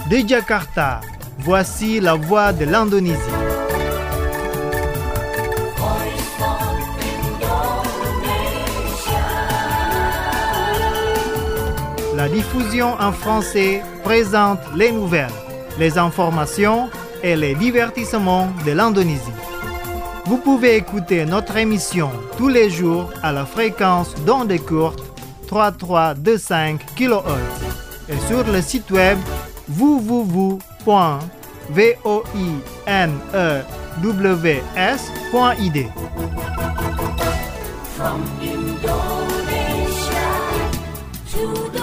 De Jakarta, voici la voix de l'Indonésie. La diffusion en français présente les nouvelles, les informations et les divertissements de l'Indonésie. Vous pouvez écouter notre émission tous les jours à la fréquence d'onde courte 3325 kHz et sur le site web www.voinews.id. From Indonesia to the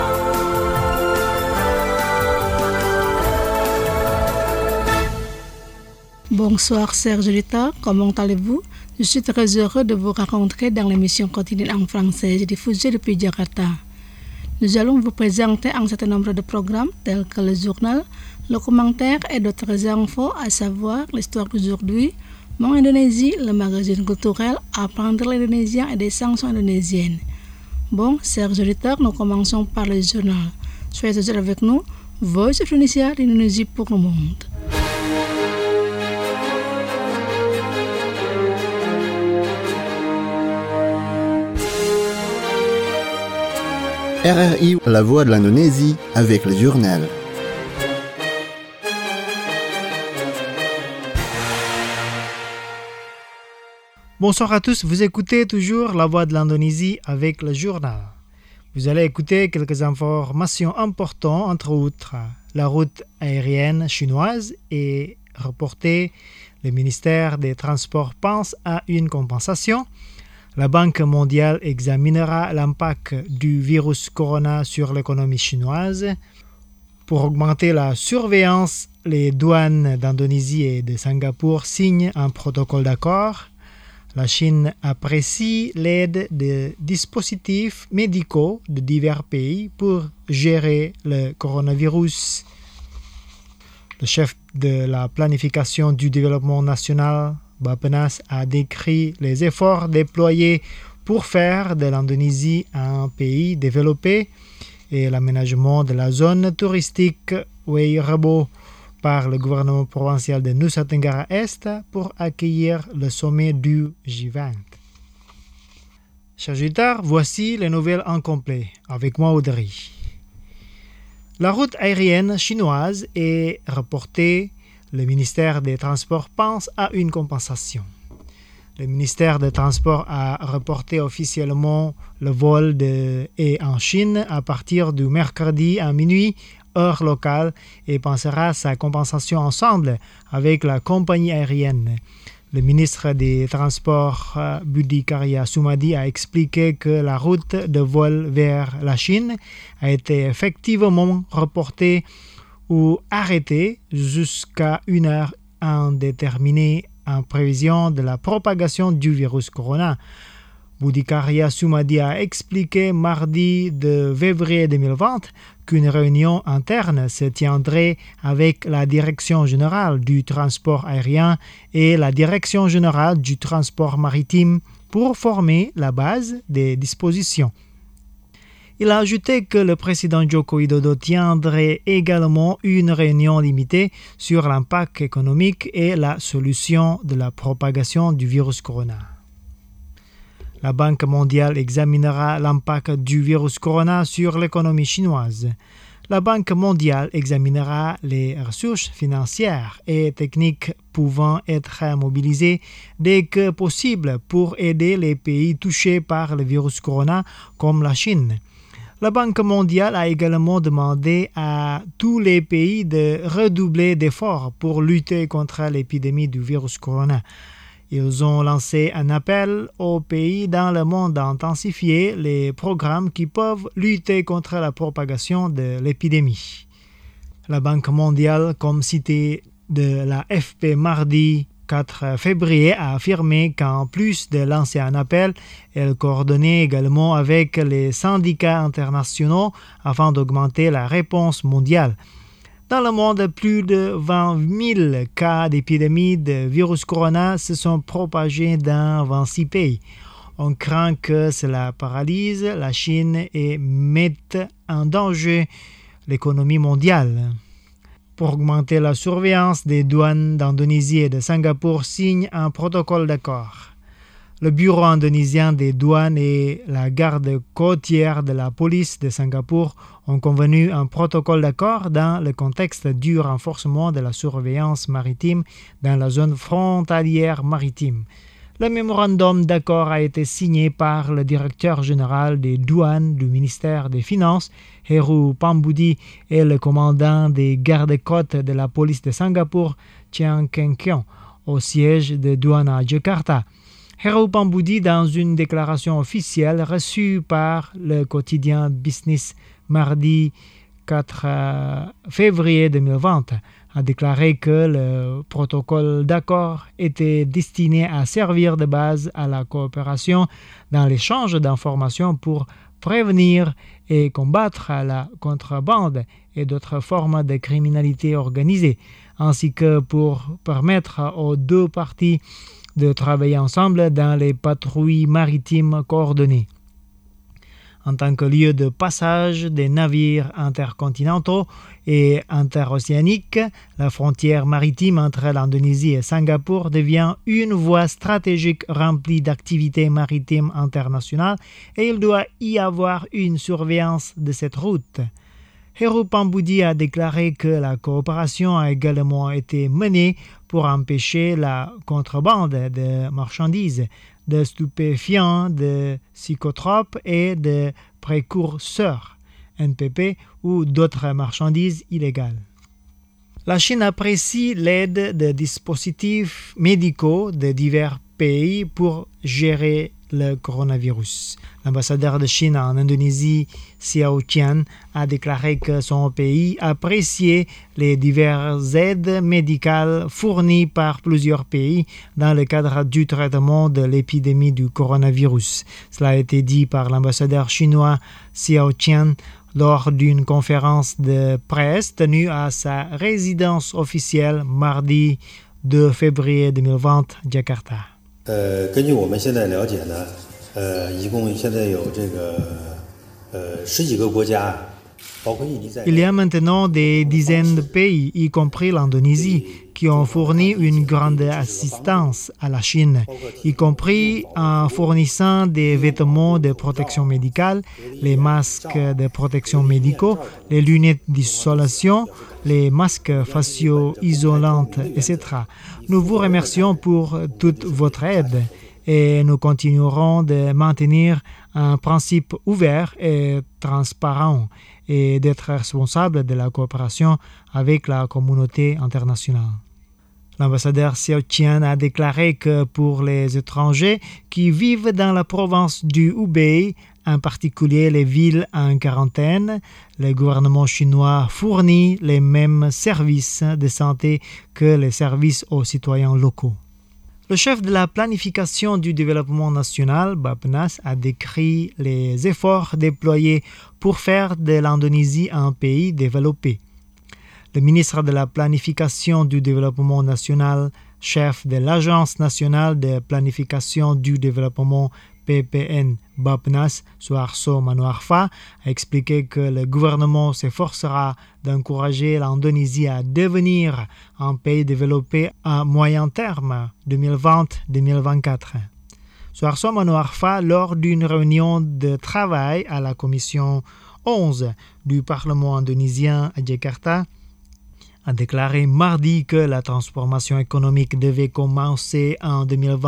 Bonsoir chers auditeurs, comment allez-vous? Je suis très heureux de vous rencontrer dans l'émission quotidienne en français diffusée depuis Jakarta. Nous allons vous présenter un certain nombre de programmes tels que le journal, le commentaire et d'autres infos, à savoir l'histoire d'aujourd'hui, Mon Indonésie, le magazine culturel, apprendre l'indonésien et des chansons indonésiennes. Bon, chers auditeurs, nous commençons par le journal. Soyez toujours avec nous, Voice of Indonesia, l'Indonésie pour le monde. RRI, la voix de l'Indonésie, avec le journal. Bonsoir à tous, vous écoutez toujours la voix de l'Indonésie avec le journal. Vous allez écouter quelques informations importantes, entre autres. La route aérienne chinoise est reportée. Le ministère des Transports pense à une compensation. La Banque mondiale examinera l'impact du virus corona sur l'économie chinoise. Pour augmenter la surveillance, les douanes d'Indonésie et de Singapour signent un protocole d'accord. La Chine apprécie l'aide de dispositifs médicaux de divers pays pour gérer le coronavirus. Le chef de la planification du développement national, Bappenas, a décrit les efforts déployés pour faire de l'Indonésie un pays développé et l'aménagement de la zone touristique Wairebo par le gouvernement provincial de Nusa Tenggara Est pour accueillir le sommet du G20. Chers auditeurs, voici les nouvelles en complet avec moi Audrey. La route aérienne chinoise est reportée. Le ministère des Transports pense à une compensation. Le ministère des Transports a reporté officiellement le vol en Chine à partir du mercredi à minuit, heure locale, et pensera sa compensation ensemble avec la compagnie aérienne. Le ministre des Transports, Budi Karya Sumadi, a expliqué que la route de vol vers la Chine a été effectivement reportée ou arrêté jusqu'à une heure indéterminée en prévision de la propagation du virus corona. Budi Karya Sumadi a expliqué mardi de février 2020 qu'une réunion interne se tiendrait avec la Direction générale du transport aérien et la Direction générale du transport maritime pour former la base des dispositions. Il a ajouté que le président Joko Widodo tiendrait également une réunion limitée sur l'impact économique et la solution de la propagation du virus corona. La Banque mondiale examinera l'impact du virus corona sur l'économie chinoise. La Banque mondiale examinera les ressources financières et techniques pouvant être mobilisées dès que possible pour aider les pays touchés par le virus corona comme la Chine. La Banque mondiale a également demandé à tous les pays de redoubler d'efforts pour lutter contre l'épidémie du virus corona. Ils ont lancé un appel aux pays dans le monde d'intensifier les programmes qui peuvent lutter contre la propagation de l'épidémie. La Banque mondiale, comme cité de la FP mardi 4 février, a affirmé qu'en plus de lancer un appel, elle coordonnait également avec les syndicats internationaux afin d'augmenter la réponse mondiale. Dans le monde, plus de 20 000 cas d'épidémie de virus corona se sont propagés dans 26 pays. On craint que cela paralyse la Chine et mette en danger l'économie mondiale. pour augmenter la surveillance des douanes d'Indonésie et de Singapour, signe un protocole d'accord. Le bureau indonésien des douanes et la garde côtière de la police de Singapour ont convenu un protocole d'accord dans le contexte du renforcement de la surveillance maritime dans la zone frontalière maritime. Le mémorandum d'accord a été signé par le directeur général des douanes du ministère des Finances, Heru Pambudi, et le commandant des gardes-côtes de la police de Singapour, Chiang Keng-kiong, au siège de douane à Jakarta. Heru Pambudi, dans une déclaration officielle reçue par le quotidien Business mardi 4 février 2020, a déclaré que le protocole d'accord était destiné à servir de base à la coopération dans l'échange d'informations pour prévenir et combattre la contrebande et d'autres formes de criminalité organisée, ainsi que pour permettre aux deux parties de travailler ensemble dans les patrouilles maritimes coordonnées. En tant que lieu de passage des navires intercontinentaux et interocéaniques, la frontière maritime entre l'Indonésie et Singapour devient une voie stratégique remplie d'activités maritimes internationales et il doit y avoir une surveillance de cette route. Heru Pambudi a déclaré que la coopération a également été menée pour empêcher la contrebande de marchandises, de stupéfiants, de psychotropes et de précurseurs, NPP, ou d'autres marchandises illégales. La Chine apprécie l'aide de dispositifs médicaux de divers pays pour gérer le coronavirus. L'ambassadeur de Chine en Indonésie, Xiao Qian, a déclaré que son pays appréciait les diverses aides médicales fournies par plusieurs pays dans le cadre du traitement de l'épidémie du coronavirus. Cela a été dit par l'ambassadeur chinois Xiao Qian lors d'une conférence de presse tenue à sa résidence officielle mardi 2 février 2020, Jakarta. 根据我们现在了解呢，一共现在有十几个国家，包括印尼在内。 Il y a maintenant des dizaines de pays, y compris l'Indonésie, qui ont fourni une grande assistance à la Chine, y compris en fournissant des vêtements de protection médicale, les masques de protection médicaux, les lunettes d'isolation, les masques faciaux isolants, etc. Nous vous remercions pour toute votre aide et nous continuerons de maintenir un principe ouvert et transparent et d'être responsables de la coopération avec la communauté internationale. L'ambassadeur Xiao Qian a déclaré que pour les étrangers qui vivent dans la province du Hubei, en particulier les villes en quarantaine, le gouvernement chinois fournit les mêmes services de santé que les services aux citoyens locaux. Le chef de la planification du développement national, Bappenas, a décrit les efforts déployés pour faire de l'Indonésie un pays développé. Le ministre de la planification du développement national, chef de l'Agence nationale de planification du développement PPN, Bappenas, Suharto Manoarfa, a expliqué que le gouvernement s'efforcera d'encourager l'Indonésie à devenir un pays développé à moyen terme 2020-2024. Suharto Manoarfa, lors d'une réunion de travail à la commission 11 du Parlement indonésien à Jakarta, a déclaré mardi que la transformation économique devait commencer en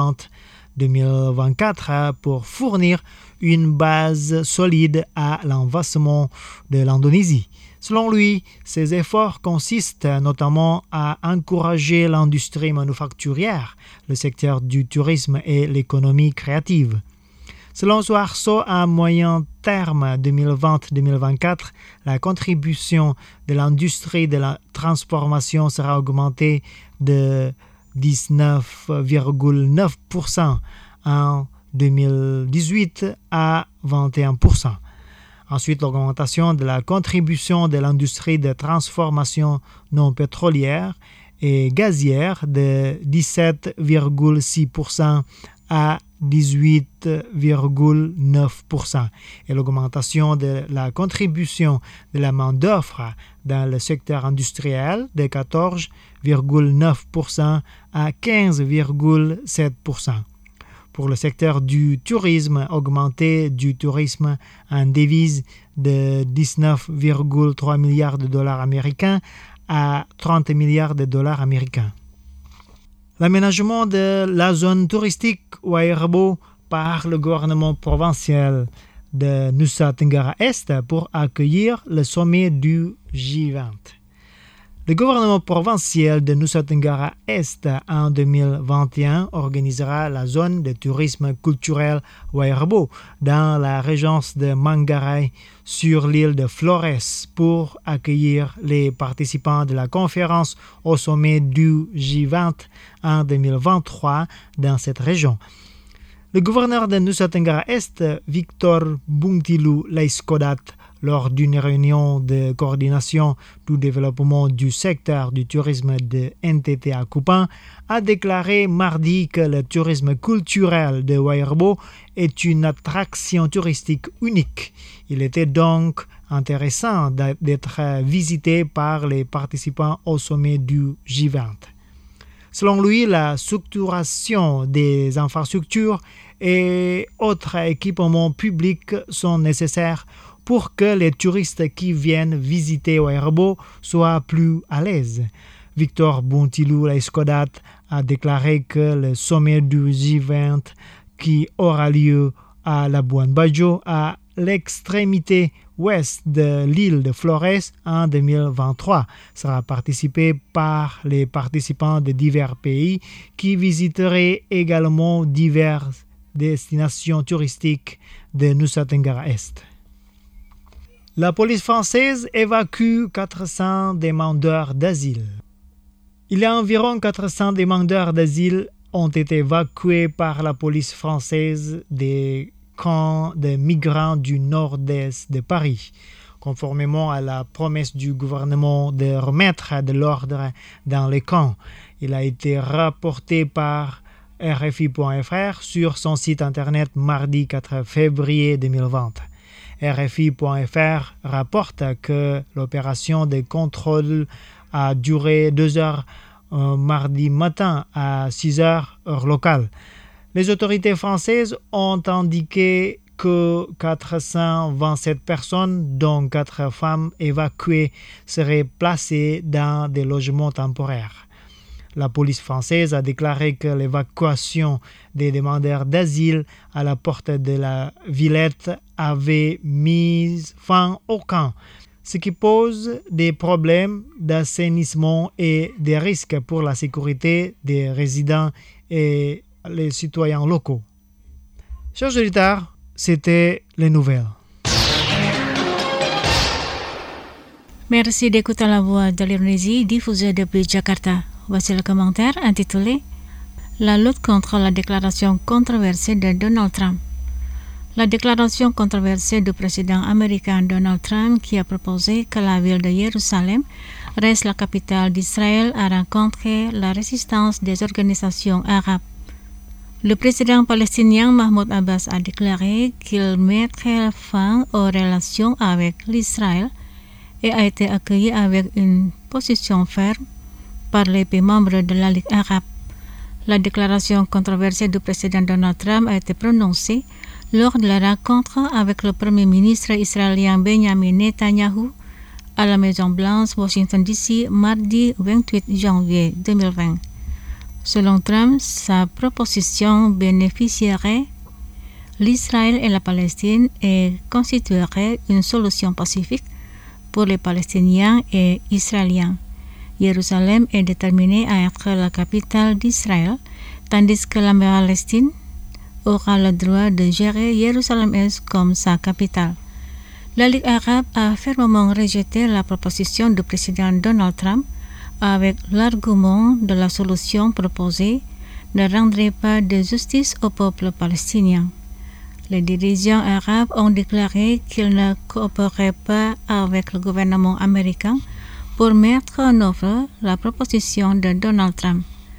2020-2024 pour fournir une base solide à l'avancement de l'Indonésie. Selon lui, ces efforts consistent notamment à encourager l'industrie manufacturière, le secteur du tourisme et l'économie créative. Selon Suharto, à moyen terme 2020-2024, la contribution de l'industrie de la transformation sera augmentée de 19,9% en 2018 à 21%. Ensuite, l'augmentation de la contribution de l'industrie de transformation non pétrolière et gazière de 17,6% à 18,9% et l'augmentation de la contribution de la main-d'œuvre dans le secteur industriel de 14,9% à 15,7%. Pour le secteur du tourisme, augmenté du tourisme en devise de 19,3 milliards de dollars américains à 30 milliards de dollars américains. L'aménagement de la zone touristique Wairabo par le gouvernement provincial de Nusa Tenggara Est pour accueillir le sommet du G20. Le gouvernement provincial de Nusa Tenggara Est en 2021 organisera la zone de tourisme culturel Wairabo dans la régence de Manggarai sur l'île de Flores pour accueillir les participants de la conférence au sommet du G20 en 2023 dans cette région. Le gouverneur de Nusa Tenggara Est, Victor Bungtilu Laiskodat, lors d'une réunion de coordination du développement du secteur du tourisme de NTT à Kupang, a déclaré mardi que le tourisme culturel de Wairabo est une attraction touristique unique. Il était donc intéressant d'être visité par les participants au sommet du G20. Selon lui, la structuration des infrastructures et autres équipements publics sont nécessaires pour que les touristes qui viennent visiter Wairabo soient plus à l'aise. Victor Bungtilu Laiskodat a déclaré que le sommet du G20 qui aura lieu à Labuan Bajo, à l'extrémité ouest de l'île de Flores en 2023, sera participé par les participants de divers pays qui visiteraient également diverses destinations touristiques de Nusa Tenggara Est. La police française évacue 400 demandeurs d'asile. Il y a environ 400 demandeurs d'asile ont été évacués par la police française des camps de migrants du nord-est de Paris, conformément à la promesse du gouvernement de remettre de l'ordre dans les camps. Il a été rapporté par RFI.fr sur son site internet mardi 4 février 2020. RFI.fr rapporte que l'opération de contrôle a duré 2 heures mardi matin à 6 heures heure locale. Les autorités françaises ont indiqué que 427 personnes, dont 4 femmes évacuées, seraient placées dans des logements temporaires. La police française a déclaré que l'évacuation des demandeurs d'asile à la porte de la Villette avait mis fin au camp, ce qui pose des problèmes d'assainissement et des risques pour la sécurité des résidents et les citoyens locaux. Chers auditeurs, c'était les nouvelles. Merci d'écouter la voix de l'Indonésie diffusée depuis Jakarta. Voici le commentaire intitulé « La lutte contre la déclaration controversée de Donald Trump ». La déclaration controversée du président américain Donald Trump qui a proposé que la ville de Jérusalem reste la capitale d'Israël a rencontré la résistance des organisations arabes. Le président palestinien Mahmoud Abbas a déclaré qu'il mettrait fin aux relations avec l'Israël et a été accueilli avec une position ferme par les pays membres de la Ligue arabe. La déclaration controversée du président Donald Trump a été prononcée lors de la rencontre avec le premier ministre israélien Benjamin Netanyahu à la Maison-Blanche, Washington DC, mardi 28 janvier 2020. Selon Trump, sa proposition bénéficierait l'Israël et la Palestine et constituerait une solution pacifique pour les Palestiniens et Israéliens. Jérusalem est déterminée à être la capitale d'Israël, tandis que la Palestine aura le droit de gérer Jérusalem-Est comme sa capitale. La Ligue arabe a fermement rejeté la proposition du président Donald Trump avec l'argument de la solution proposée ne rendrait pas de justice au peuple palestinien. Les dirigeants arabes ont déclaré qu'ils ne coopéreraient pas avec le gouvernement américain pour mettre en œuvre la proposition de Donald Trump.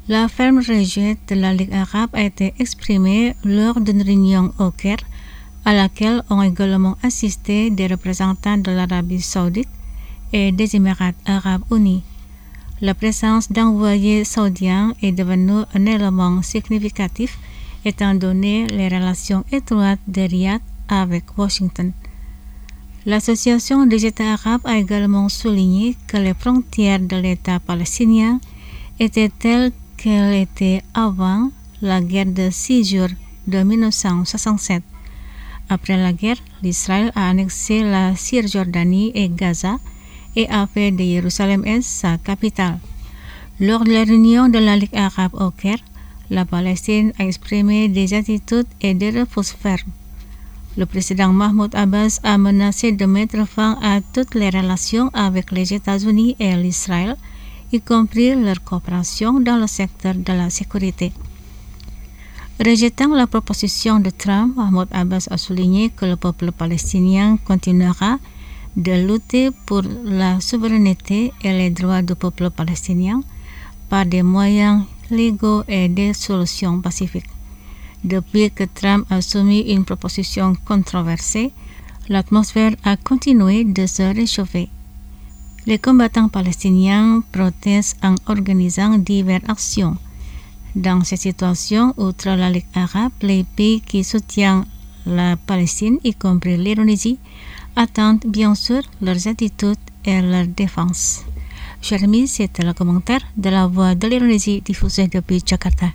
La ferme rejet de la Ligue arabe a été exprimée lors d'une réunion au Caire, à laquelle ont également assisté des représentants de l'Arabie saoudite et des Émirats arabes unis. La présence d'envoyés saoudiens est devenue un élément significatif étant donné les relations étroites de Riyad avec Washington. L'Association des États arabes a également souligné que les frontières de l'État palestinien étaient telles qu'elles étaient avant la guerre de 6 jours de 1967. Après la guerre, l'Israël a annexé la Cisjordanie et Gaza et a fait de Jérusalem-Est sa capitale. Lors de la réunion de la Ligue arabe au Caire, la Palestine a exprimé des attitudes et des refus fermes. Le président Mahmoud Abbas a menacé de mettre fin à toutes les relations avec les États-Unis et l'Israël, y compris leur coopération dans le secteur de la sécurité. Rejetant la proposition de Trump, Mahmoud Abbas a souligné que le peuple palestinien continuera de lutter pour la souveraineté et les droits du peuple palestinien par des moyens légaux et des solutions pacifiques. Depuis que Trump a soumis une proposition controversée, l'atmosphère a continué de se réchauffer. Les combattants palestiniens protestent en organisant diverses actions. Dans cette situation, outre la Ligue arabe, les pays qui soutiennent la Palestine, y compris l'Indonésie, attendent bien sûr leurs attitudes et leur défense. Chers amis, c'était le commentaire de la Voix de l'Indonésie diffusé depuis Jakarta.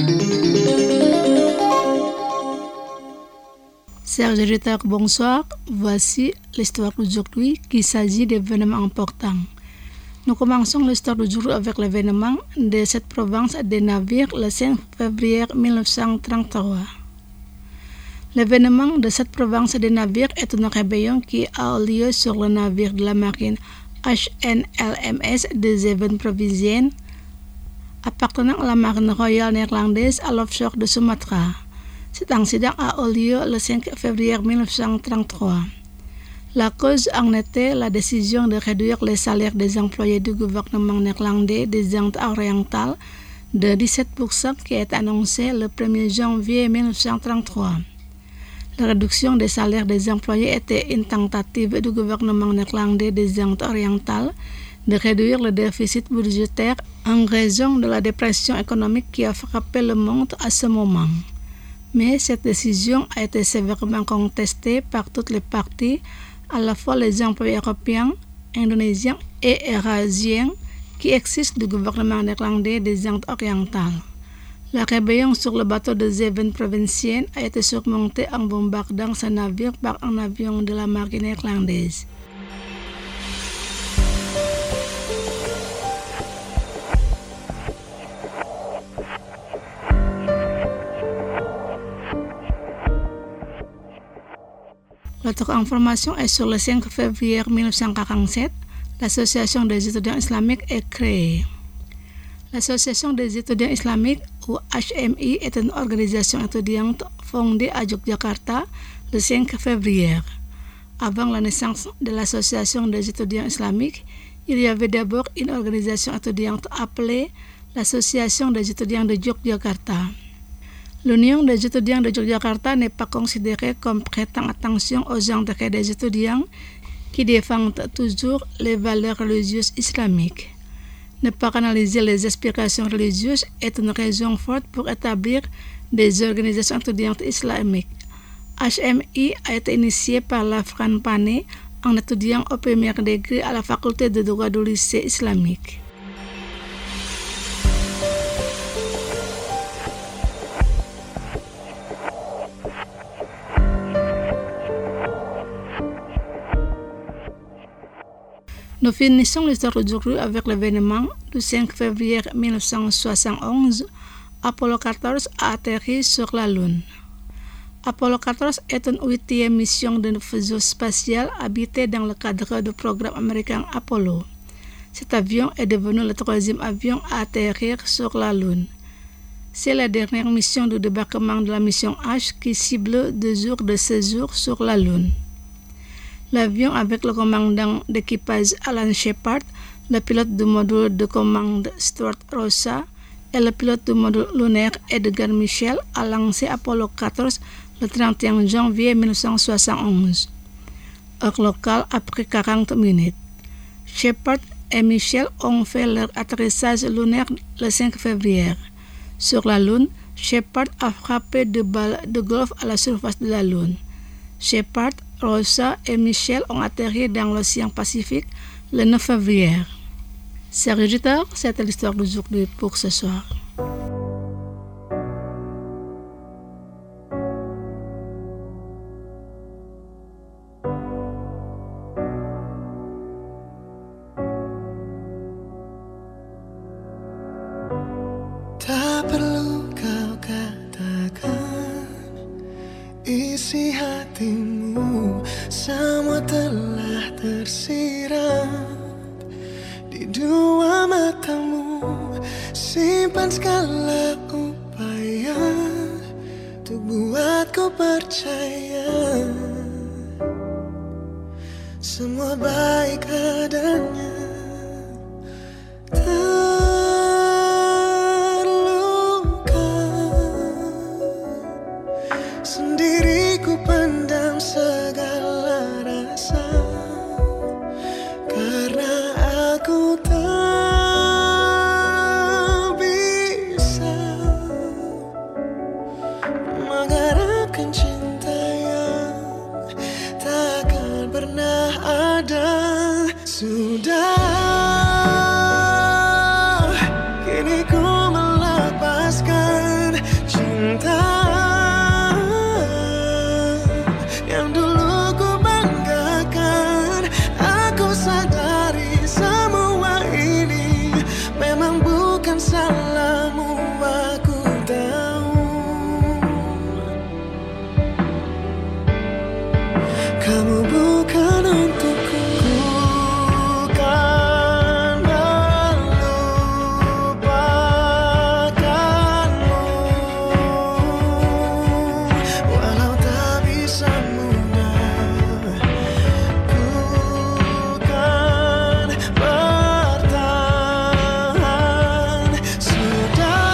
Chers auditeurs, bonsoir. Voici l'histoire d'aujourd'hui qui s'agit d'événements importants. Nous commençons l'histoire d'aujourd'hui avec l'événement de cette province des navires le 5 février 1933. L'événement de cette province des navires est une rébellion qui a lieu sur le navire de la marine HNLMS de Zeven-Provinciën, appartenant à la marine royale néerlandaise à l'offshore de Sumatra. Cet incident a eu lieu le 5 février 1933. La cause en était la décision de réduire les salaires des employés du gouvernement néerlandais des Indes orientales de 17% qui est annoncée le 1er janvier 1933. La réduction des salaires des employés était une tentative du gouvernement néerlandais des Indes orientales de réduire le déficit budgétaire en raison de la dépression économique qui a frappé le monde à ce moment. Mais cette décision a été sévèrement contestée par toutes les parties, à la fois les employés européens, indonésiens et eurasiens qui existent du gouvernement néerlandais des Indes orientales. La rébellion sur le bateau de Zeven-Provinciën a été surmontée en bombardant ce navire par un avion de la marine néerlandaise. L'autre information est sur le 5 février 1947, l'Association des étudiants islamiques est créée. L'Association des étudiants islamiques, ou HMI, est une organisation étudiante fondée à Yogyakarta le 5 février. Avant la naissance de l'Association des étudiants islamiques, il y avait d'abord une organisation étudiante appelée l'Association des étudiants de Yogyakarta. L'Union des étudiants de Yogyakarta n'est pas considérée comme prêtant attention aux intérêts des étudiants qui défendent toujours les valeurs religieuses islamiques. Ne pas analyser les aspirations religieuses est une raison forte pour établir des organisations étudiantes islamiques. HMI a été initié par Lafran Pane, un étudiant au premier degré à la faculté de droit du lycée islamique. Nous finissons l'histoire d'aujourd'hui avec l'événement du 5 février 1971. Apollo 14 a atterri sur la Lune. Apollo 14 est une 8e mission de vaisseau spatial habité dans le cadre du programme américain Apollo. Cet avion est devenu le 3e avion à atterrir sur la Lune. C'est la dernière mission du débarquement de la mission H qui cible 2 jours de séjour sur la Lune. L'avion avec le commandant d'équipage Alan Shepard, le pilote du module de commande Stuart Rosa et le pilote du module lunaire Edgar Mitchell a lancé Apollo 14 le 31 janvier 1971. Heure locale après 40 minutes. Shepard et Mitchell ont fait leur atterrissage lunaire le 5 février. Sur la Lune, Shepard a frappé 2 balles de golf à la surface de la Lune. Shepard, Rosa et Mitchell ont atterri dans l'océan Pacifique le 9 février. Chers auditeurs, c'était l'histoire d'aujourd'hui pour ce soir. Tak perlu kau katakan isi hatimu, semua telah tersirat di dua matamu. Simpan segala upaya untuk buatku percaya semua baik adanya. Sendiriku pendam segala rasa karena aku tak bisa mengharapkan cinta yang takkan pernah ada. Sudah, kini ku melepaskan cinta yang dulu ku banggakan. Aku sadari semua ini memang bukan salahmu, aku tahu. Kamu bukan untukku, ku kan melupakanmu walau tak bisa mudah. Ku kan bertahan. Sudah,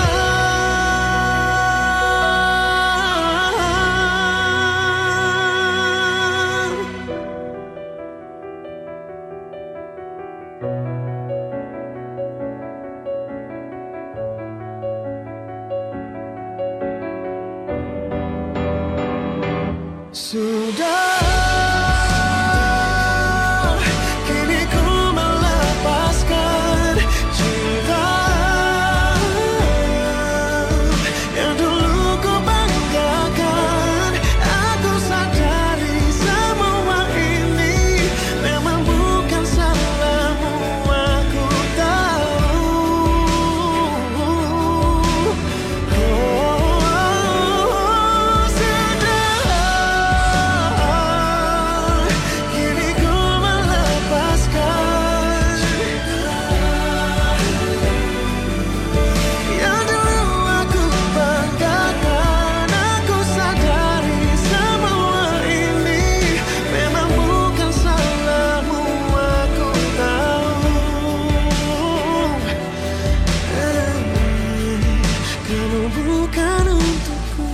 sudah, kini ku melepaskan cinta yang dulu ku banggakan. Aku sadari semua ini memang bukan salahmu, aku tahu. Kini ku melepaskan yang dulu aku banggakan. Aku sadari semua ini memang bukan salahmu, aku tahu. Kamu bukan untukku.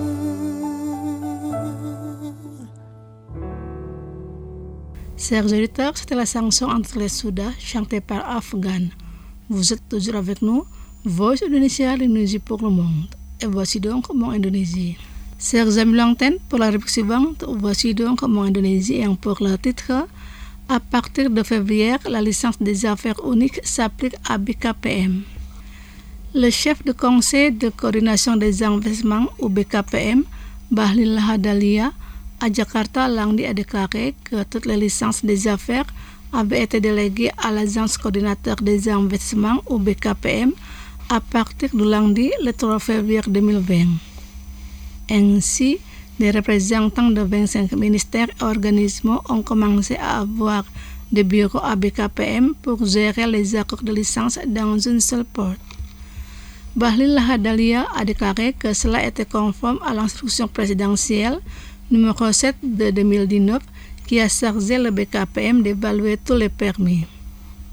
Chers auditeurs, c'était la chanson Entre les Soudas chantée par Afghan. Vous êtes toujours avec nous, Voice Indonesia, l'Indonésie pour le monde. Et voici donc Mon Indonésie. Chers amis l'antenne, pour la rubrique suivante, voici donc Mon Indonésie et pour le titre. À partir de février, la licence des affaires uniques s'applique à BKPM. Le chef du conseil de coordination des investissements ou BKPM, Bahlil Lahadalia, à Jakarta lundi a déclaré que toutes les licences des affaires avaient été déléguées à l'agence coordinateur des investissements ou BKPM à partir du lundi le 3 février 2020. Ainsi, des représentants de 25 ministères et organismes ont commencé à avoir des bureaux à BKPM pour gérer les accords de licence dans une seule porte. Bahlil Lahadalia a déclaré que cela était conforme à l'instruction présidentielle numéro 7 de 2019 qui a chargé le BKPM d'évaluer tous les permis.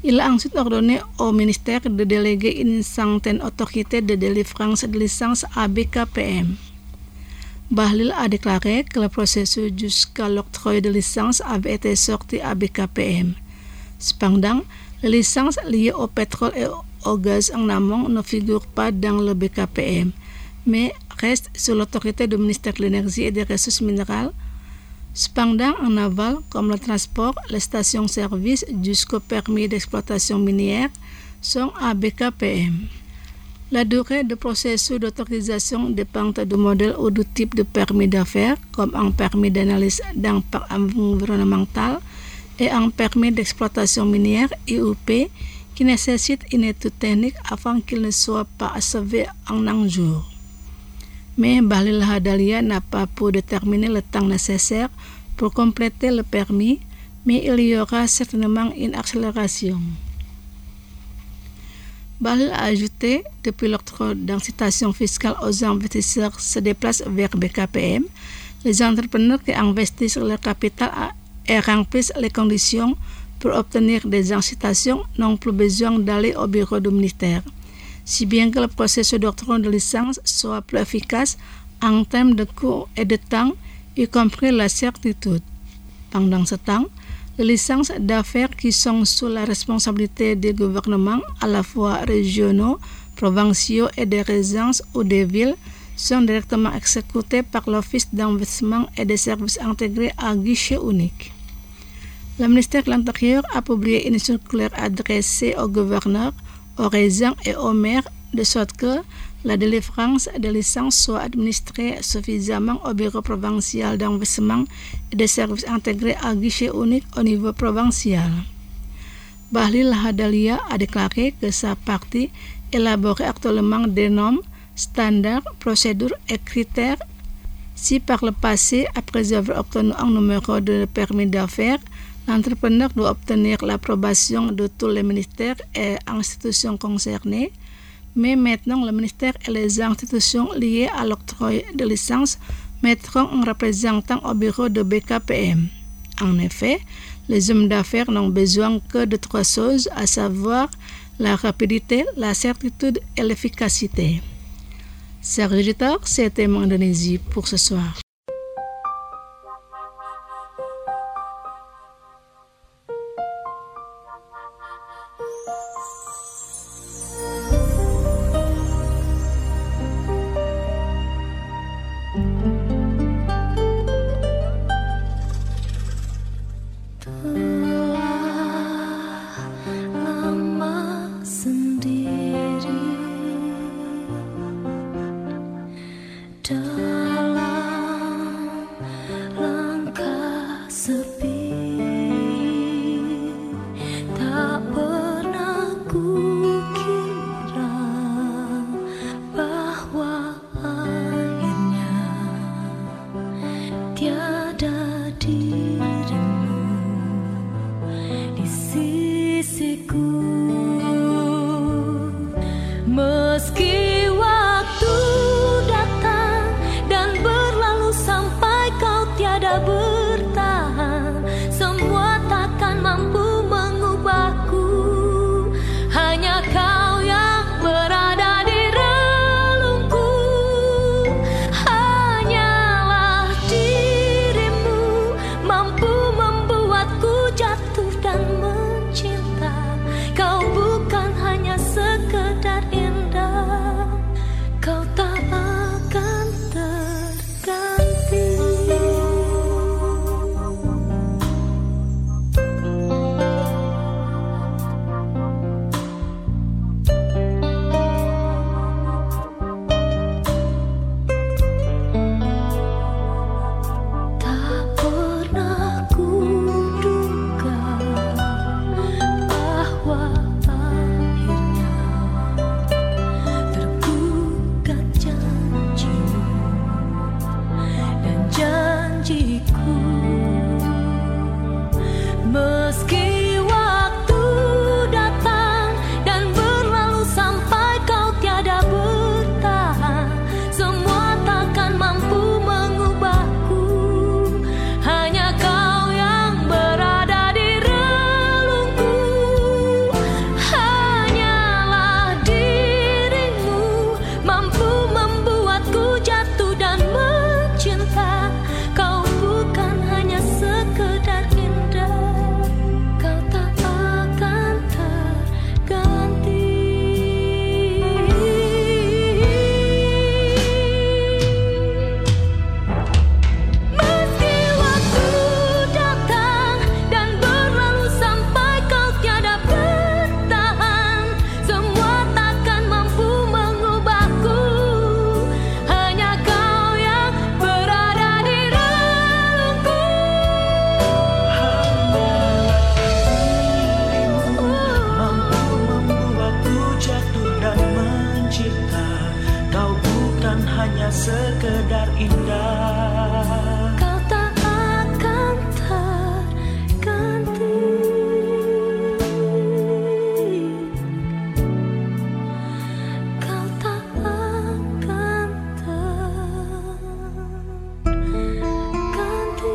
Il a ensuite ordonné au ministère de déléguer une certaine autorité de délivrance de licence à BKPM. Bahlil a déclaré que le processus jusqu'à l'octroi de licence avait été sorti à BKPM. Cependant, les licences liées au pétrole et au gaz en amont ne figurent pas dans le BKPM, mais restent sous l'autorité du ministère de l'Énergie et des Ressources minérales. Cependant, en aval, comme le transport, les stations-service jusqu'au permis d'exploitation minière sont à BKPM. La durée du processus d'autorisation dépend du modèle ou du type de permis d'affaires, comme un permis d'analyse d'impact environnemental et un permis d'exploitation minière IUP qui nécessite une étude technique afin qu'il ne soit pas achevé en un jour. Mais Bahlil Hadalia n'a pas pu déterminer le temps nécessaire pour compléter le permis, mais il y aura certainement une accélération. Bahlil a ajouté, depuis l'octroi d'incitation fiscale aux investisseurs se déplacent vers BKPM, les entrepreneurs qui investissent leur capital et remplissent les conditions pour obtenir des incitations n'ont plus besoin d'aller au bureau du ministère, si bien que le processus d'octroi de licence soit plus efficace en termes de coûts et de temps, y compris la certitude. Pendant ce temps, les licences d'affaires qui sont sous la responsabilité des gouvernements, à la fois régionaux, provinciaux et des régions ou des villes, sont directement exécutées par l'Office d'investissement et des services intégrés à guichet unique. Le ministère de l'Intérieur a publié une circulaire adressée aux gouverneurs, aux régions et aux maires, de sorte que la délivrance des licences soit administrée suffisamment au bureau provincial d'investissement et des services intégrés à guichet unique au niveau provincial. Bahlil Hadalia a déclaré que sa partie élaborait actuellement des normes, standards, procédures et critères. Si par le passé, après avoir obtenu un numéro de permis d'affaires, l'entrepreneur doit obtenir l'approbation de tous les ministères et institutions concernées, mais maintenant le ministère et les institutions liées à l'octroi de licence mettront un représentant au bureau de BKPM. En effet, les hommes d'affaires n'ont besoin que de 3 choses, à savoir la rapidité, la certitude et l'efficacité. Chers auditeurs, c'était mon Indonésie pour ce soir. Meski waktu datang dan bukan hanya sekedar indah. Kau tak akan terganti. Kau tak akan terganti.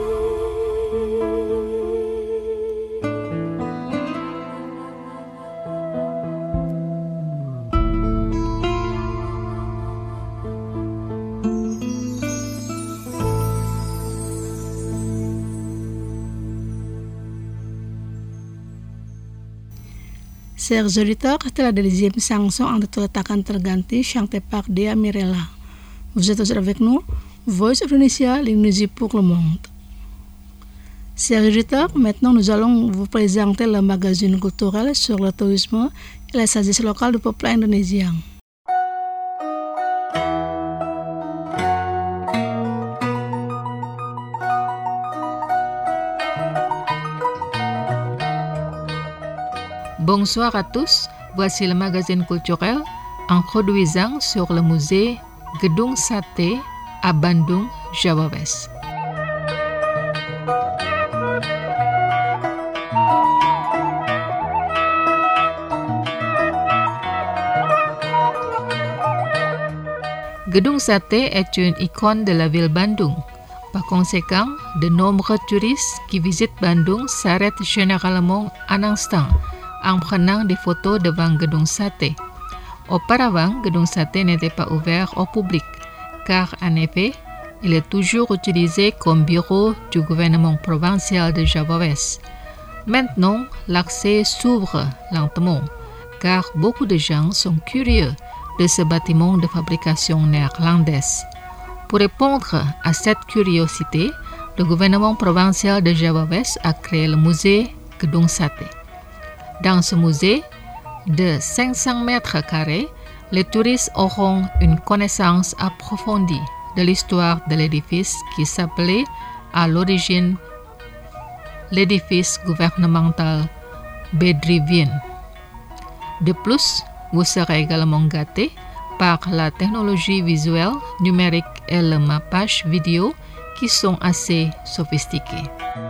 Chers auditeurs, c'était la deuxième chanson intitulée Takkan Terganti, chantée par Dea Mirella. Vous êtes toujours avec nous, Voice of Indonesia, l'Indonésie pour le monde. Chers auditeurs, maintenant nous allons vous présenter le magazine culturel sur le tourisme et les traditions locales du peuple indonésien. Bonsoir à tous, voici le magazine culturel introduisant sur le musée Gedung Sate à Bandung, Jawa West. Gedung Sate est une icône de la ville Bandung. Par conséquent, de nombreux touristes qui visitent Bandung s'arrêtent généralement un instant en prenant des photos devant Gedung Sate. Auparavant, Gedung Sate n'était pas ouvert au public, car en effet, il est toujours utilisé comme bureau du gouvernement provincial de Java West. Maintenant, l'accès s'ouvre lentement, car beaucoup de gens sont curieux de ce bâtiment de fabrication néerlandaise. Pour répondre à cette curiosité, le gouvernement provincial de Java West a créé le musée Gedung Sate. Dans ce musée de 500 mètres carrés, les touristes auront une connaissance approfondie de l'histoire de l'édifice qui s'appelait à l'origine l'édifice gouvernemental Bedrivien. De plus, vous serez également gâtés par la technologie visuelle, numérique et le mappage vidéo qui sont assez sophistiqués.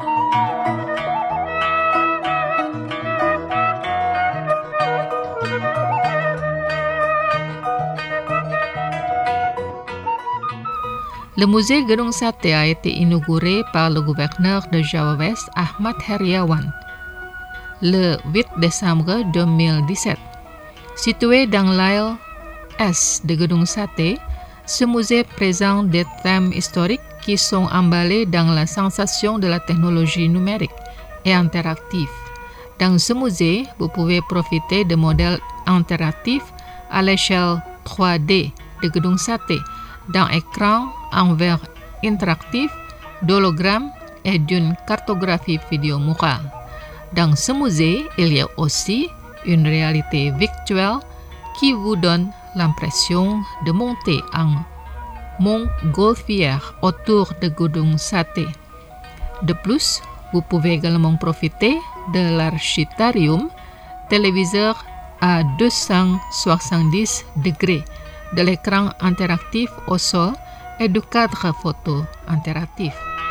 Le musée Gedung Sate a été inauguré par le gouverneur de Java West, Ahmad Heriawan, le 8 décembre 2017. Situé dans l'aile est de Gedung Sate, ce musée présente des thèmes historiques qui sont emballés dans la sensation de la technologie numérique et interactive. Dans ce musée, vous pouvez profiter de modèles interactifs à l'échelle 3D de Gedung Sate, d'un écran en verre interactif, d'hologrammes et d'une cartographie vidéo murale. Dans ce musée, il y a aussi une réalité virtuelle qui vous donne l'impression de monter en montgolfière autour de Gedung Sate. De plus, vous pouvez également profiter de l'architarium, téléviseur à 270 degrés, de l'écran interactif au sol et du cadre photo interactif.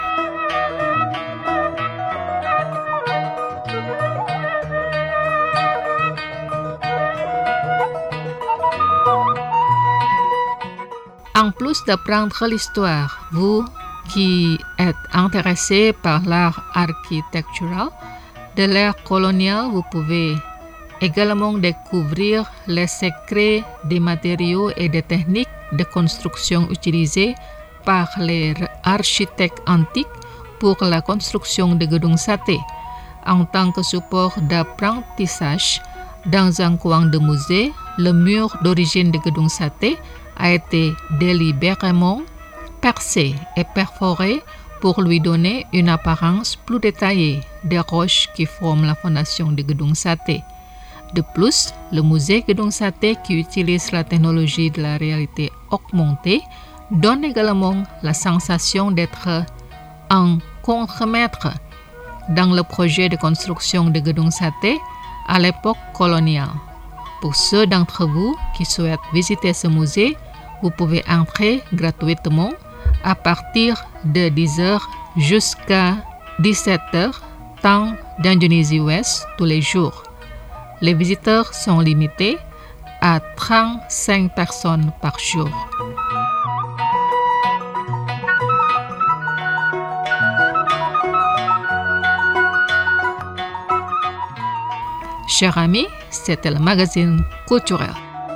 En plus d'apprendre l'histoire, vous qui êtes intéressé par l'art architectural de l'ère coloniale, vous pouvez également découvrir les secrets des matériaux et des techniques de construction utilisées par les architectes antiques pour la construction de Gedung Sate. En tant que support d'apprentissage, dans un coin de musée, le mur d'origine de Gedung Sate a été délibérément percé et perforé pour lui donner une apparence plus détaillée des roches qui forment la fondation de Gedung Sate. De plus, le musée Gedung Sate, qui utilise la technologie de la réalité augmentée, donne également la sensation d'être un contre-maître dans le projet de construction de Gedung Sate à l'époque coloniale. Pour ceux d'entre vous qui souhaitent visiter ce musée, Vous pouvez entrer gratuitement à partir de 10h jusqu'à 17h, temps d'Indonésie Ouest, tous les jours. Les visiteurs sont limités à 35 personnes par jour. Chers amis, c'était le magazine culturel.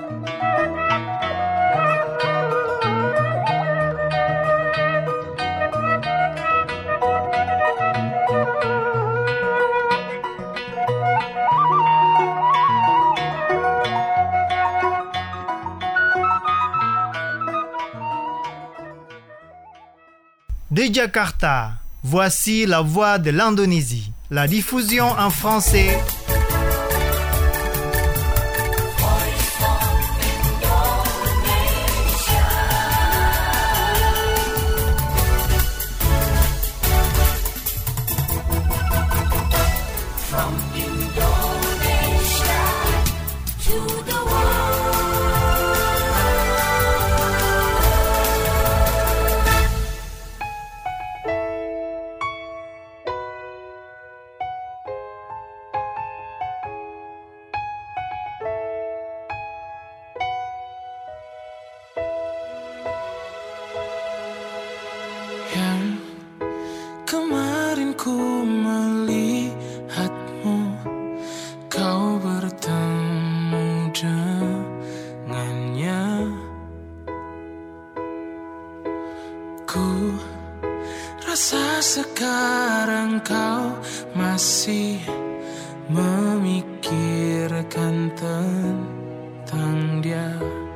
De Jakarta, voici la voix de l'Indonésie. La diffusion en français. Kemarin ku melihatmu, kau bertemu dengannya. Ku rasa sekarang kau masih memikirkan tentang dia.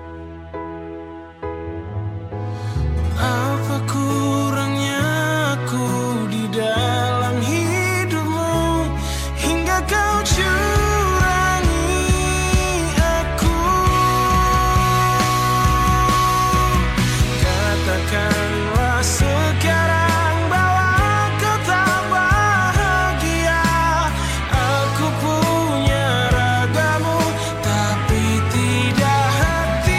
Apa kurangnya aku di dalam hidupmu hingga kau curangi aku? Katakanlah sekarang bahwa kau tak bahagia. Aku punya ragamu tapi tidak hati.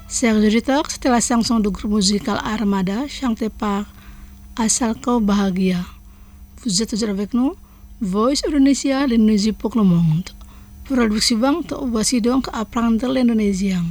Chers auditeurs, c'était la chanson du groupe musical Armada chantée par Asal Kau Bahagia. Vous êtes toujours avec nous, Voice Indonesia, l'Indonésie pour le monde. Produksi Bang Voici donc apprendre l'indonésien.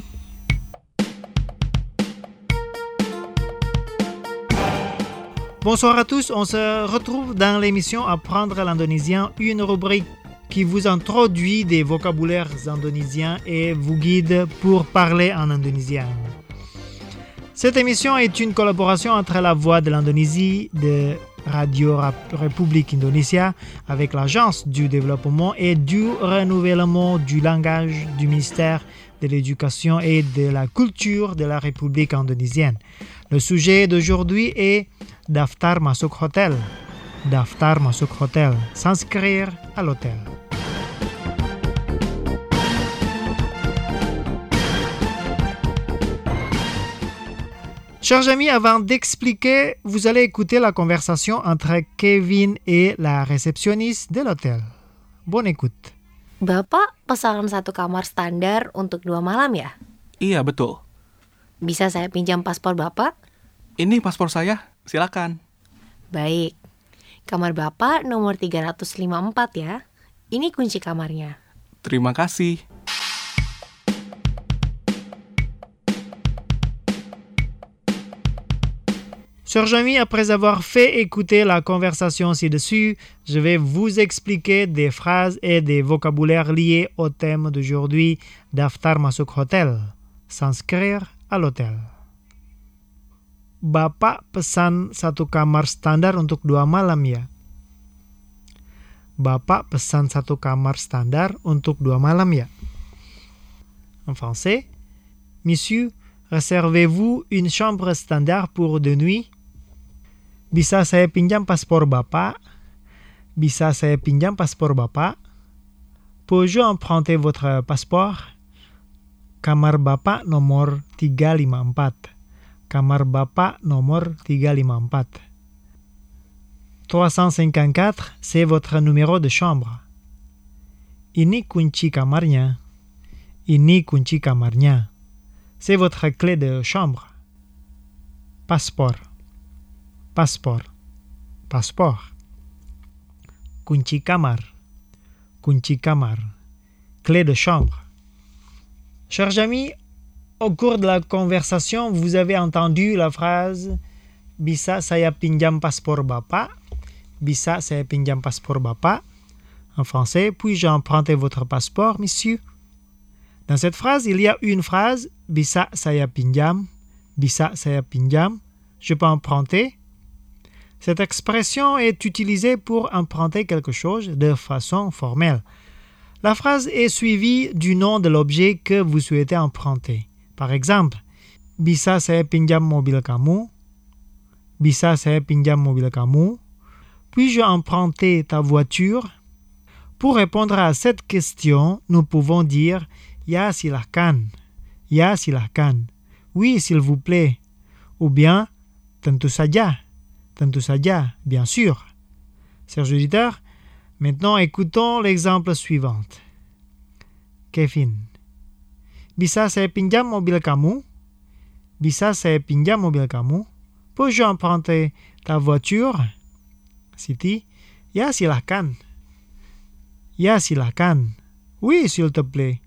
Bonsoir à tous, on se retrouve dans l'émission Apprendre l'indonésien, une rubrique qui vous introduit des vocabulaires indonésiens et vous guide pour parler en indonésien. Cette émission est une collaboration entre la Voix de l'Indonésie de Radio République Indonésia avec l'Agence du développement et du renouvellement du langage du ministère de l'Éducation et de la Culture de la République indonésienne. Le sujet d'aujourd'hui est Daftar masuk hotel. Daftar masuk hotel. S'inscrire à l'hôtel. Chers amis, avant d'expliquer, vous allez écouter la conversation entre Kevin et la réceptionniste de l'hôtel. Bonne écoute. Bapak pesan satu kamar standar untuk 2 malam ya? Iya, betul. Bisa saya pinjam paspor Bapak? Ini paspor saya, silakan. Baik. Kamar Bapak nomor 354 ya. Ini kunci kamarnya. Terima kasih. Chers amis, après avoir fait écouter la conversation ci-dessus, je vais vous expliquer des phrases et des vocabulaires liés au thème d'aujourd'hui, Daftar masuk hotel, s'inscrire à l'hôtel. Bapak pesan satu kamar standar untuk 2 malam ya? Bapak pesan satu kamar standar untuk 2 malam ya? En français, Monsieur, réservez-vous une chambre standard pour 2 nuits? Bisa saya pinjam paspor Bapak? Bisa saya pinjam paspor Bapak? Puis-je emprunter votre passeport? Kamar Bapak nomor 354. Kamar Bapak nomor 354. 354, c'est votre numéro de chambre. Ini kunci kamarnya. Ini kunci kamarnya. C'est votre clé de chambre. Passeport. Passeport. Passeport. Kunci kamar. Kunci kamar. Clé de chambre. Chers amis, au cours de la conversation, vous avez entendu la phrase Bisa saya pinjam paspor Bapak? Bisa saya pinjam paspor Bapak? En français, puis-je emprunter votre passeport, monsieur? Dans cette phrase, il y a une phrase Bisa saya pinjam. Bisa saya pinjam. Je peux emprunter. Cette expression est utilisée pour emprunter quelque chose de façon formelle. La phrase est suivie du nom de l'objet que vous souhaitez emprunter. Par exemple, Bisa saya pinjam mobil kamu? Bisa saya pinjam mobil kamu? Puis-je emprunter ta voiture? Pour répondre à cette question, nous pouvons dire Ya silahkan. Ya silahkan. Oui, s'il vous plaît. Ou bien Tentu saja. Tentu saja, bien sûr. Chers auditeurs, maintenant écoutons l'exemple suivant. Kevin. Bisa saya pinjam mobil kamu? Bisa saya pinjam mobil kamu? Puis-je emprunter ta voiture? Siti. Ya silahkan. Ya silahkan. Oui, s'il te plaît.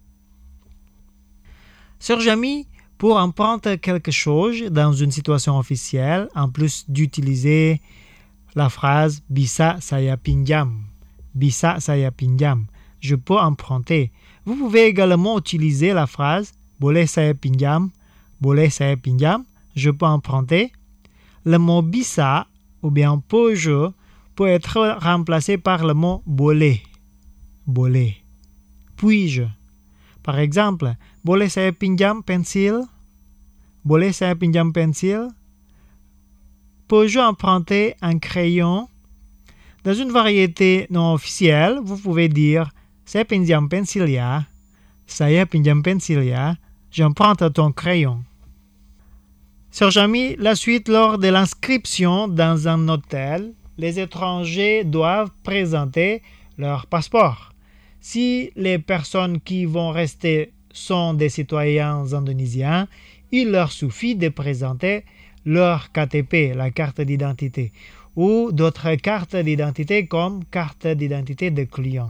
Chers amis, pour emprunter quelque chose dans une situation officielle, en plus d'utiliser la phrase Bisa saya pinjam, Bisa saya pinjam, je peux emprunter. Vous pouvez également utiliser la phrase Boleh saya pinjam, Boleh saya pinjam, je peux emprunter. Le mot bisa ou bien peux-je peut être remplacé par le mot boleh. Boleh. Puis-je? Par exemple, boleh saya pinjam pensil? Boleh saya pinjam pensil? Peux-je emprunter un crayon? Dans une variété non officielle, vous pouvez dire saya pinjam pensil ya. Saya pinjam pensil ya. J'emprunte ton crayon. Chers amis, la suite lors de l'inscription dans un hôtel, les étrangers doivent présenter leur passeport. Si les personnes qui vont rester sont des citoyens indonésiens, il leur suffit de présenter leur KTP, la carte d'identité, ou d'autres cartes d'identité comme carte d'identité de client.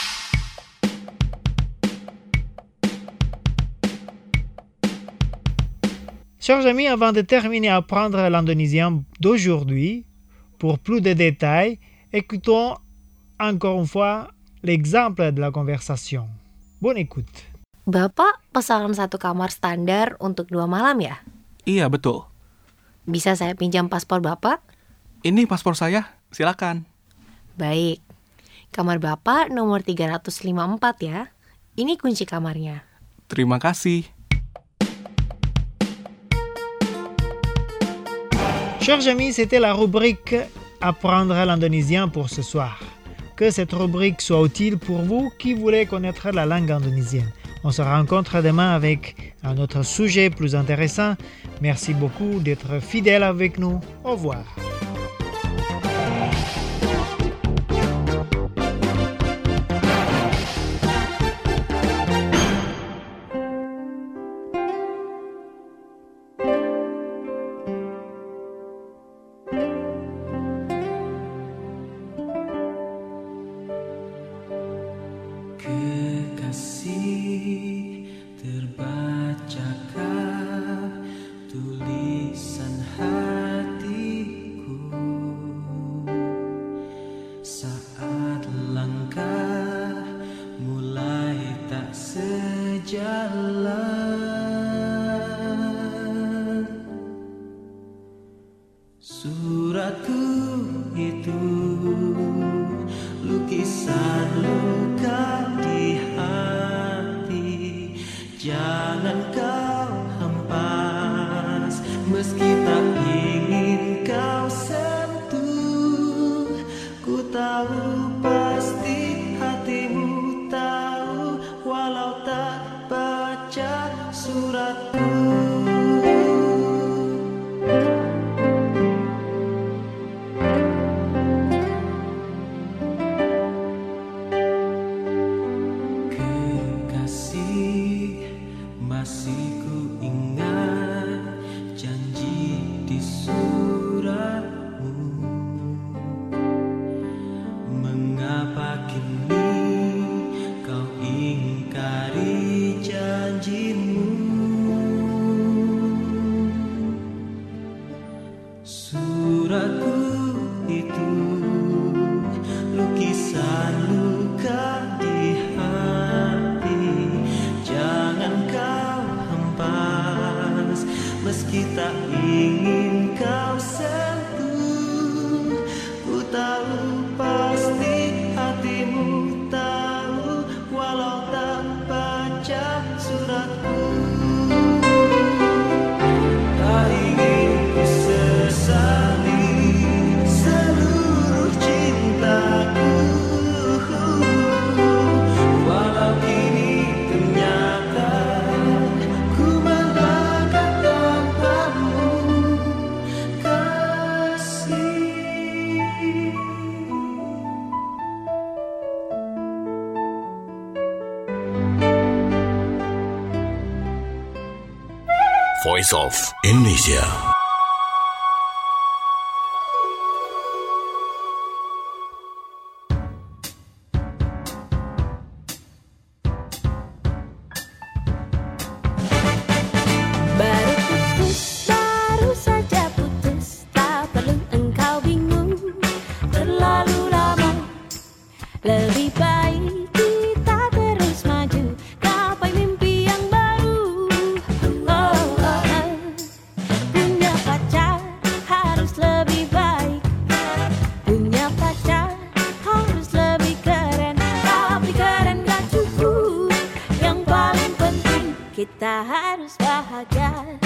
Chers amis, avant de terminer à apprendre l'indonésien d'aujourd'hui, pour plus de détails, écoutons encore une fois l'exemple de la conversation. Bonne écoute. Bapak pesan satu kamar standar untuk 2 malam ya? Iya, betul. Bisa saya pinjam paspor Bapak? Ini paspor saya, silakan. Baik. Kamar Bapak nomor 354 ya. Ini kunci kamarnya. Terima kasih. Chers amis, c'était la rubrique Apprendre l'indonésien pour ce soir. Que cette rubrique soit utile pour vous qui voulez connaître la langue indonésienne. On se rencontre demain avec un autre sujet plus intéressant. Merci beaucoup d'être fidèle avec nous. Au revoir. Kekasih, terbacakah tulisan hatiku saat langkah mulai tak sejalan? Suratku itu lukisan luka di hati, jangan kau hempas meski tak ingin kau sentuh. Ku tahu pasti hatimu tahu walau tak baca suratku. Masih ku ingat janji di suratmu. Mengapa kini kau ingkari janjimu? Suratku itu lukisan luka di hati, jangan kau hempas meski tak ingin kau sentuh. Ku tahu pasti hatimu tahu walau tak baca suratku. Tak ingin ku sesali seluruh cintaku, walau kini ternyata ku mendapatkan tanpamu kasih. Voice of Indonesia. Baru saja putus, tak perlu engkau bingung terlalu lama. Lebih baik kita terus maju, gapai mimpi yang baru. Punya pacar harus lebih baik, punya pacar harus lebih keren. Tapi keren gak cukup, yang paling penting kita harus bahagia.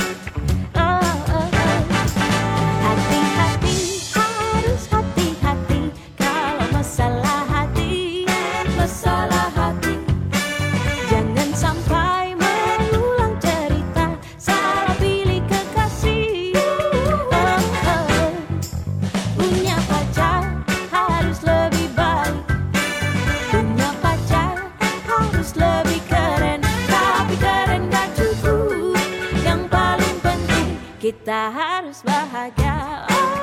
Hati-hati, harus hati-hati kalau masalah hati, masalah hati. Jangan sampai mengulang cerita salah pilih kekasih. Punya pacar harus lebih baik, punya pacar harus lebih keren. Tapi kita harus bahagia.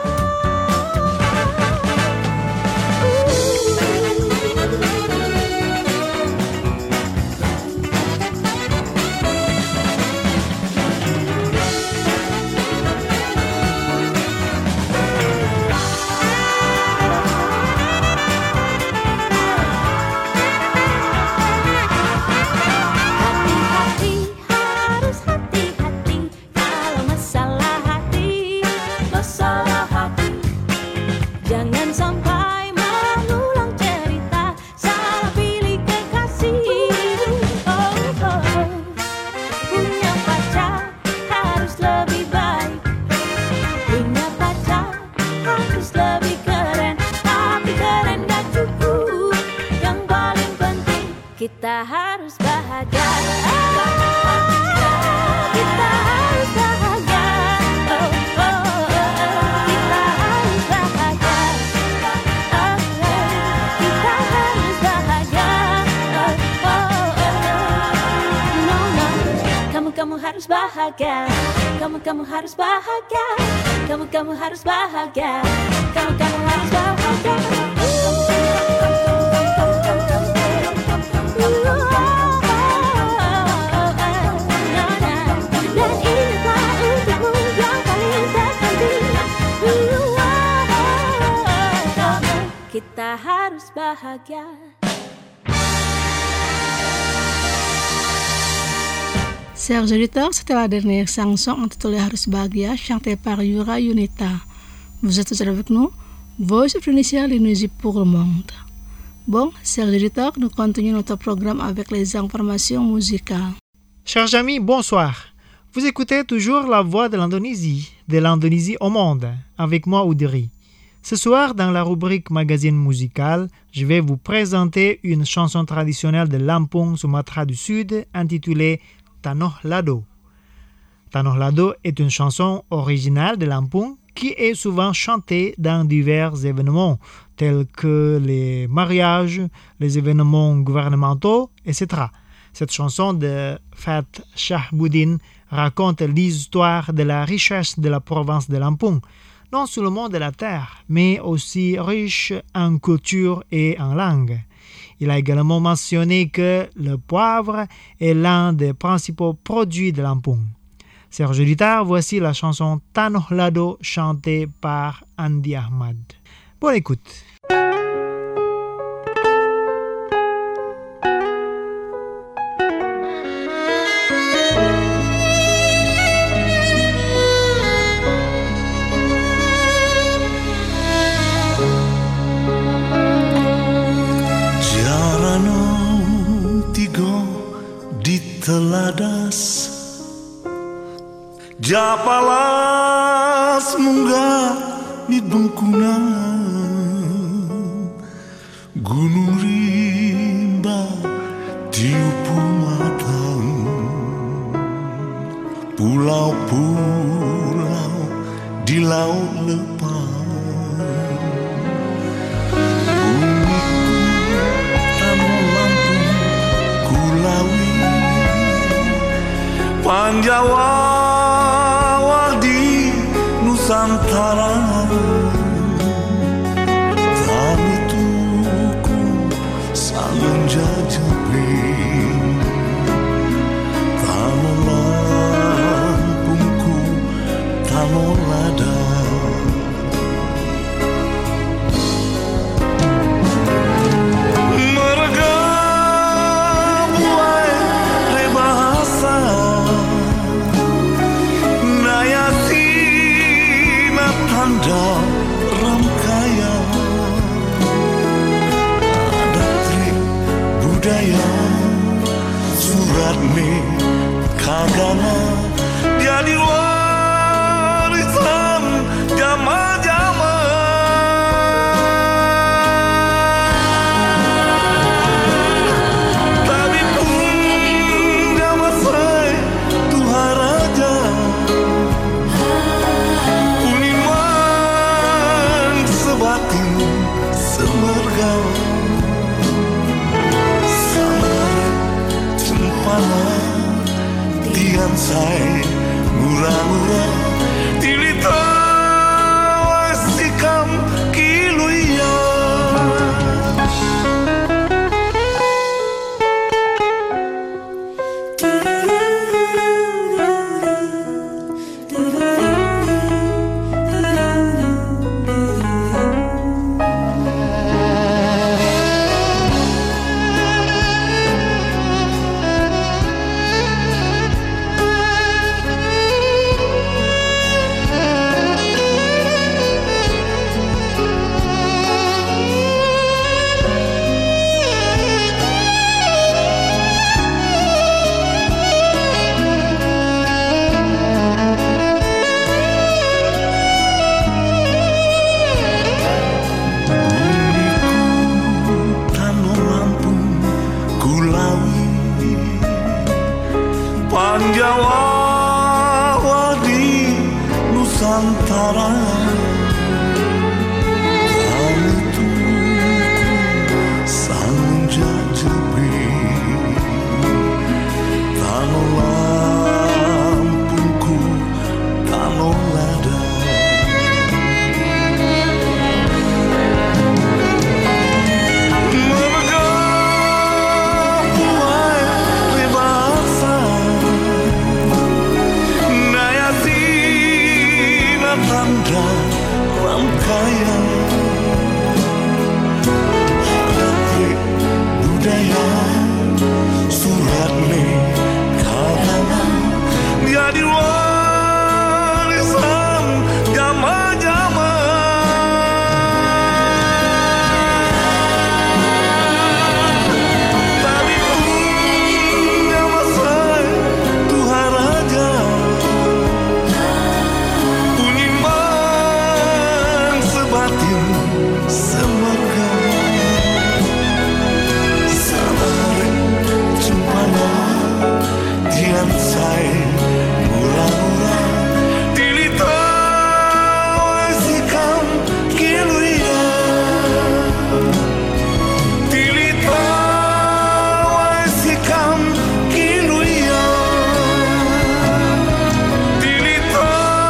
Kita harus bahagia. Kita harus bahagia. Kita harus bahagia. Kita harus bahagia. Kamu harus bahagia. Kamu harus bahagia. Kamu harus bahagia. Kamu harus bahagia. Kita harus bahagia. Chers auditeurs, c'était la dernière chanson intitulée Harus Bahagia, chantée par Yura Yunita. Vous êtes toujours avec nous, Voice of Indonesia, l'Indonésie pour le monde. Bon, chers auditeurs, nous continuons notre programme avec les informations musicales. Chers amis, bonsoir. Vous écoutez toujours la voix de l'Indonésie au monde, avec moi Oudiri. Ce soir, dans la rubrique magazine musical, je vais vous présenter une chanson traditionnelle de Lampung, Sumatra du Sud, intitulée Tanoh Lado. Tanoh Lado est une chanson originale de Lampung qui est souvent chantée dans divers événements, tels que les mariages, les événements gouvernementaux, etc. Cette chanson de Fat Shahbuddin raconte l'histoire de la richesse de la province de Lampung, non seulement de la terre, mais aussi riche en culture et en langue. Il a également mentionné que le poivre est l'un des principaux produits de Lampung. Chers auditeurs, voici la chanson Tanoh Lado chantée par Andi Ahmad. Bonne écoute. Teladas Japalas munggah di bengkunan Gunung rimba tiupu matang Pulau-pulau di laut lepas Bumiku tamu Lampung kulawi Panjawa di Nusantara Tani tuku salun jajabin Tano Lampungku Tano Lada Merga buai rebahasa Tanda Ramkaya Adat budaya Surat me Kagana Jadi warisan Jama-jama Tapi pun Jama say Tuhan Raja Semerga Samar Cempana Tian say Murah-murah Jawa di Nusantara. Kami tunggu sang jajabi tanah Lampungku, tanah lada. Tanda rangkaian hadapi budaya surat kalangan jadi warisan jama-jama. Tali punya masa Tuhan Raja semoga sabar jumpana dian saya mula-mula dilita wasikam kiluya dilita wasikam kiluya dilita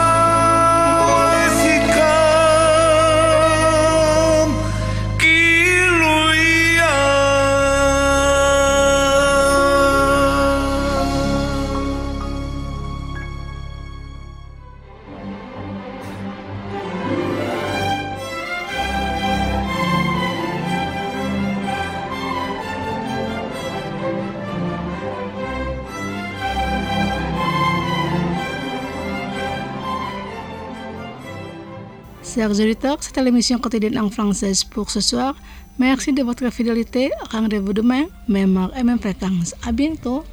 wasikam kiluya. Chers auditeurs, c'était l'émission quotidienne en française pour ce soir. Merci de votre fidélité. Rendez-vous demain, même heure et même fréquence. À bientôt.